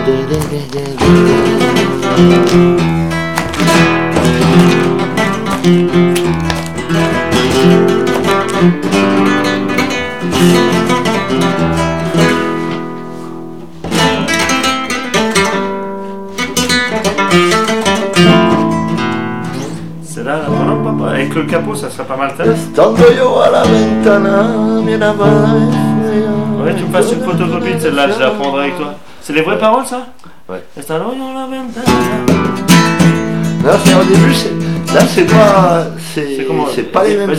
C'est là, papa. Avec le capot, ça serait pas mal. Estando yo a la ventana, miraba Ouais, tu me fasses une photocopie de celle-là, je la prendrai avec toi. C'est les vraies paroles, ça? Ouais. Estando yo a la ventana. Là, c'est au début, là, c'est pas, comment? c'est pas les mêmes.